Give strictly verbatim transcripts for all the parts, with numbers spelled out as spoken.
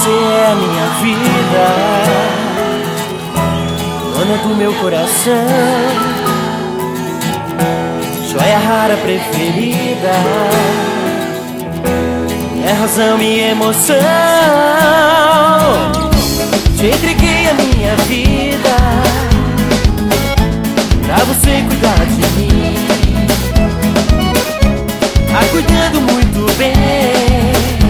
Você é a minha vida, dona do meu coração, joia rara preferida, é razão e emoção. Te entreguei a minha vida pra você cuidar de mim, tá cuidando muito bem,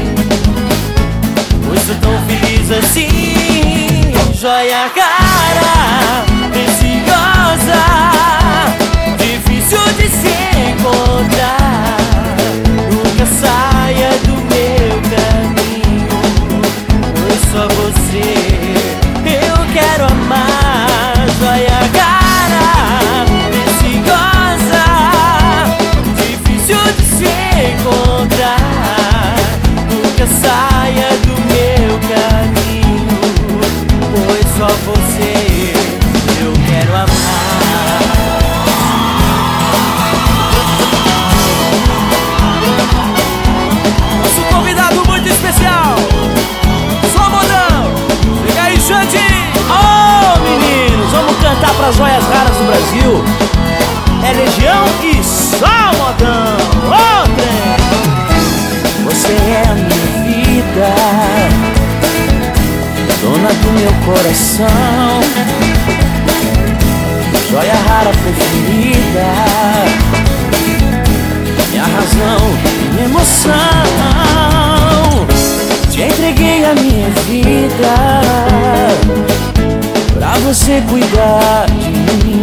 pois sou tão feliz assim. Joia cara, preciosa, difícil de se encontrar, nunca saia do meu caminho, pois só você eu quero amar. Joia cara, preciosa, difícil de se encontrar, nunca saia do meu caminho, pois só você eu quero amar. Nosso convidado muito especial, só modão, chega aí, Xande. Oh, meninos, vamos cantar pras joias raras do Brasil. É Legião e só modão. Oh, trem. Você é a minha vida, dona do meu coração, joia rara preferida, minha razão e emoção. Te entreguei a minha vida pra você cuidar de mim,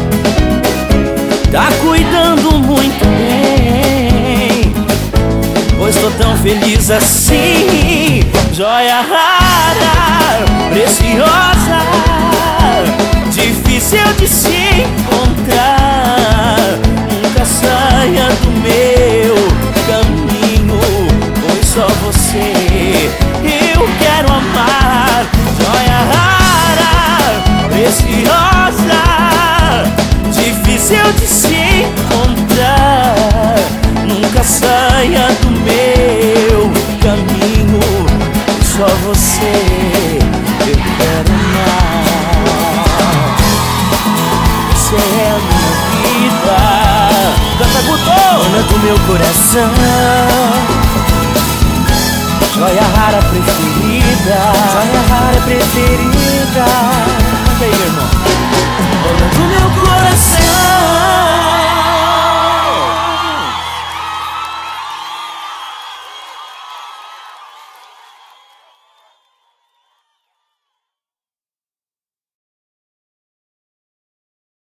tá cuidando muito bem, pois tô tão feliz assim. Joia rara, preciosa, difícil de se encontrar, nunca saia do meu caminho, pois só você eu quero amar. Joia rara, preciosa, difícil de se encontrar, nunca saia do meu caminho, só você eu quero amar. Você é a minha vida, canta Guto, dona do meu coração, joia rara preferida, joia rara preferida,